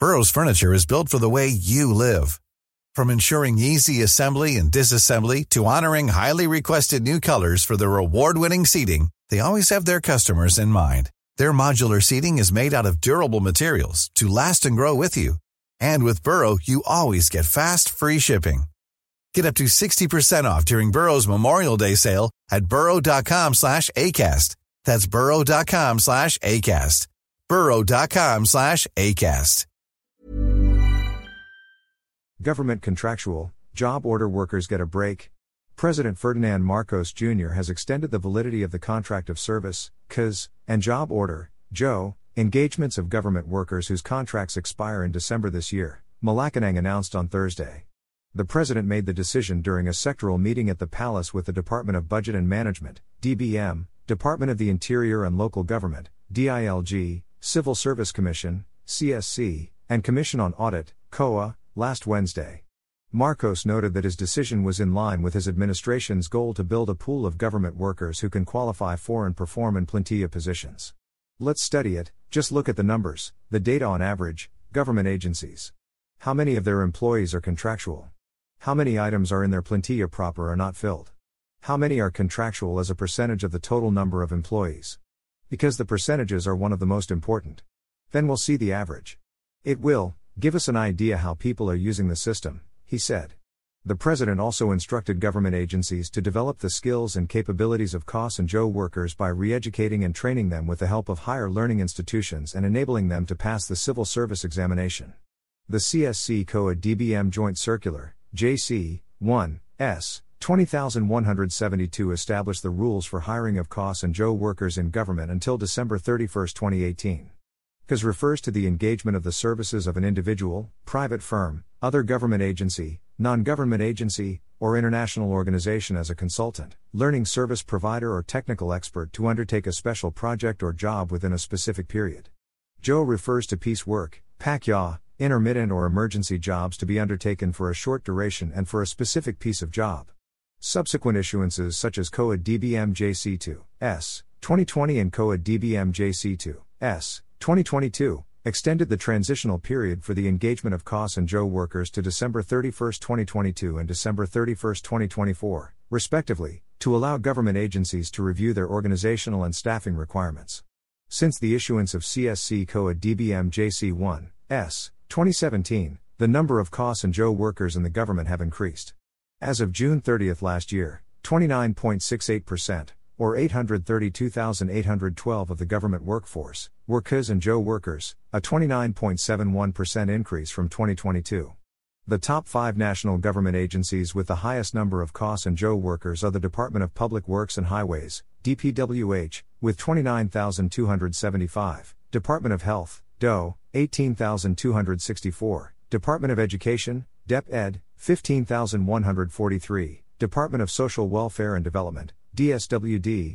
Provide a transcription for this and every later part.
Burrow's furniture is built for the way you live. From ensuring easy assembly and disassembly to honoring highly requested new colors for their award-winning seating, they always have their customers in mind. Their modular seating is made out of durable materials to last and grow with you. And with Burrow, you always get fast, free shipping. Get up to 60% off during Burrow's Memorial Day sale at burrow.com/ACAST. That's burrow.com/ACAST. burrow.com/ACAST. Government contractual, job order workers get a break. President Ferdinand Marcos Jr. has extended the validity of the Contract of Service, COS, and Job Order, JO, engagements of government workers whose contracts expire in December this year, Malacanang announced on Thursday. The president made the decision during a sectoral meeting at the Palace with the Department of Budget and Management, DBM, Department of the Interior and Local Government, DILG, Civil Service Commission, CSC, and Commission on Audit, COA, last Wednesday. Marcos noted that his decision was in line with his administration's goal to build a pool of government workers who can qualify for and perform in plantilla positions. Let's study it. Just look at the numbers, the data on average, government agencies. How many of their employees are contractual? How many items are in their plantilla proper are not filled? How many are contractual as a percentage of the total number of employees? Because the percentages are one of the most important. Then we'll see the average. It will give us an idea how people are using the system, he said. The president also instructed government agencies to develop the skills and capabilities of COS and JO workers by re-educating and training them with the help of higher learning institutions and enabling them to pass the civil service examination. The CSC COA DBM Joint Circular, JC 1 S 20172 established the rules for hiring of COS and JO workers in government until December 31, 2018. COS refers to the engagement of the services of an individual, private firm, other government agency, non-government agency, or international organization as a consultant, learning service provider or technical expert to undertake a special project or job within a specific period. JO refers to piece work, PACYA, intermittent or emergency jobs to be undertaken for a short duration and for a specific piece of job. Subsequent issuances such as COA DBM JC2, S, 2020 and COA DBM JC2, S, 2022, extended the transitional period for the engagement of COS and JO workers to December 31, 2022 and December 31, 2024, respectively, to allow government agencies to review their organizational and staffing requirements. Since the issuance of CSC COA DBM JC1, S, 2017, the number of COS and JO workers in the government have increased. As of June 30 last year, 29.68%, or 832,812 of the government workforce, were COS and JO workers, a 29.71% increase from 2022. The top 5 national government agencies with the highest number of COS and JO workers are the Department of Public Works and Highways, DPWH, with 29,275, Department of Health, DOE, 18,264, Department of Education, DepEd, 15,143, Department of Social Welfare and Development, DSWD,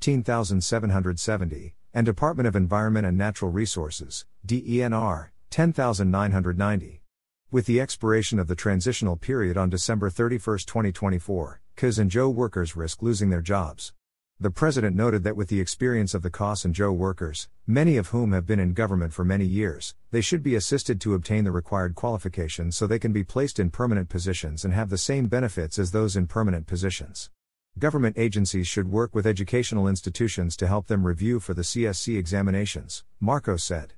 13,770, and Department of Environment and Natural Resources, DENR, 10,990. With the expiration of the transitional period on December 31, 2024, COS and JO workers risk losing their jobs. The president noted that with the experience of the COS and JO workers, many of whom have been in government for many years, they should be assisted to obtain the required qualifications so they can be placed in permanent positions and have the same benefits as those in permanent positions. Government agencies should work with educational institutions to help them review for the CSC examinations, Marcos said.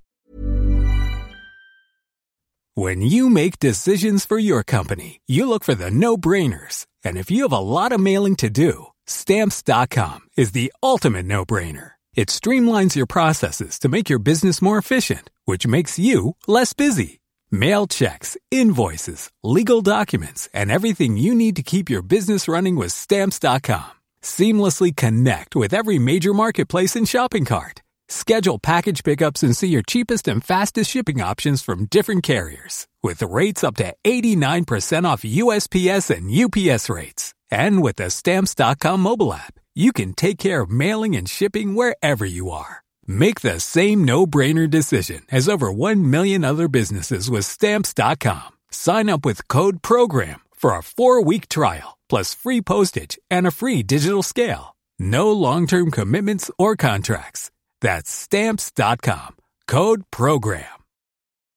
When you make decisions for your company, you look for the no-brainers. And if you have a lot of mailing to do, Stamps.com is the ultimate no-brainer. It streamlines your processes to make your business more efficient, which makes you less busy. Mail checks, invoices, legal documents, and everything you need to keep your business running with Stamps.com. Seamlessly connect with every major marketplace and shopping cart. Schedule package pickups and see your cheapest and fastest shipping options from different carriers, with rates up to 89% off USPS and UPS rates. And with the Stamps.com mobile app, you can take care of mailing and shipping wherever you are. Make the same no-brainer decision as over 1 million other businesses with Stamps.com. Sign up with code PROGRAM for a 4-week trial, plus free postage and a free digital scale. No long-term commitments or contracts. That's Stamps.com. Code PROGRAM.